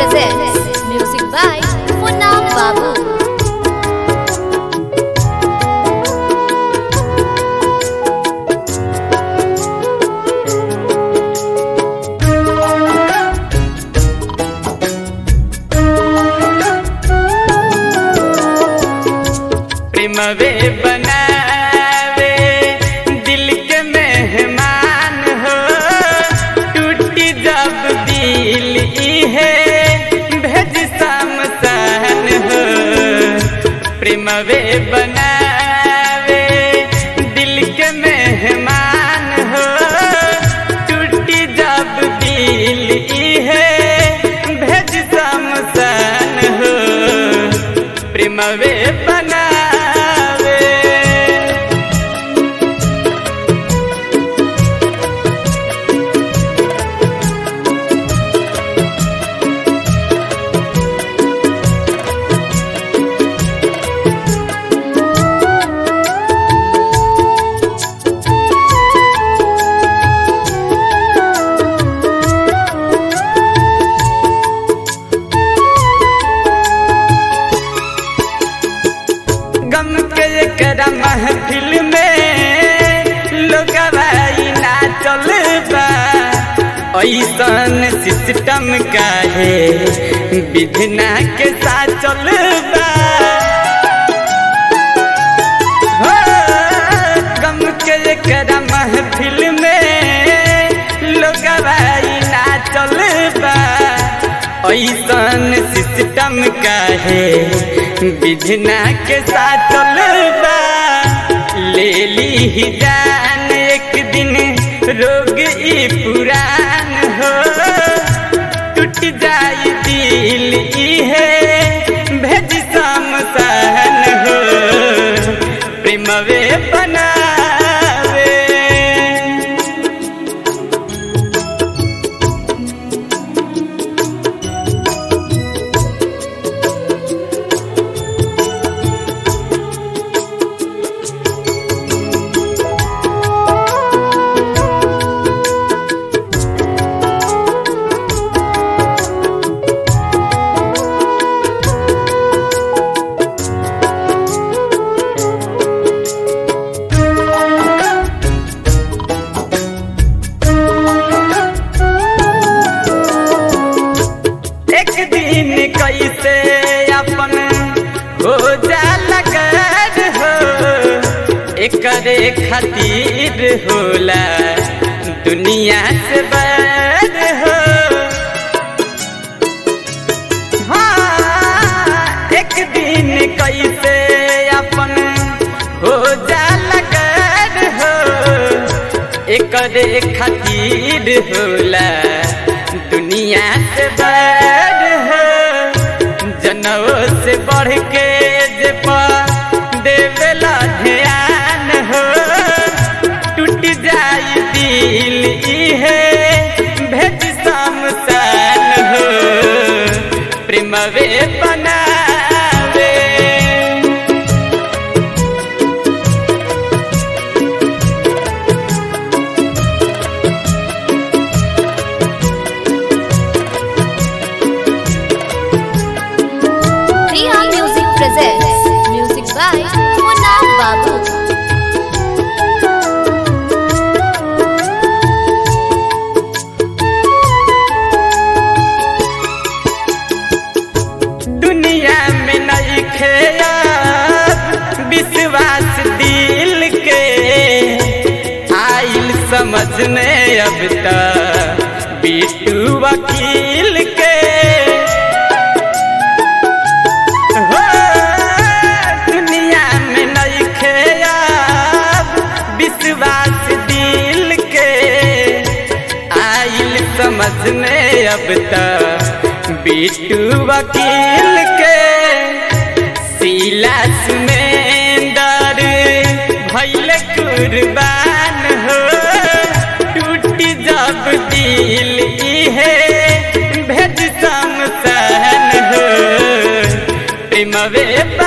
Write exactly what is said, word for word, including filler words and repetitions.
presents music by Munna Babu. प्रेमवे बनावे दिल के मेहमान हो, टूटी जब दिल इहे भेज शमशान हो। प्रेमवे बनावे दिल के मेहमान हो, टूटी जब दिल इहे भेज शमशान हो। प्रेमवे बना गम के करा महफिल में लोगवाई ना चलबा, ऐसन सिस्टम काहे विधना के साथ चलबा। हो गम के करा महफिल में लोगवाई ना चलबा, ऐसन सिस्टम काहे विधना के साथ चलबा। ले ली ही जान एक दिन रोग ई पुरान हो, टूट जाई दिल इहे भेज शमशान हो। प्रेमवे बनावे कैसे अपन हो जाला कर हो, एकरे खातिर होला दुनिया से बैर हो। हाँ एक दिन कैसे अपन हो जाला कर हो, एकरे खातिर होला दुनिया से बैर हो। जनवो से बढ़ के जे पा देवेला ध्यान हो, टूट जाई दिल इहे भेज शमशान हो। प्रेमवे बनावे presents music by Munna Babu. दुनिया में नहीं खेया विश्वास दिल के, आइल समझ में अब तक बिट्टू वकील के। विश्वास दिल के आइल समझ में अब तक बिट्टू वकील के। शीला सुमेंदर भइल कुर्बान हो, टूट जब दिल इहे भेज शमशान हो। प्रेमवे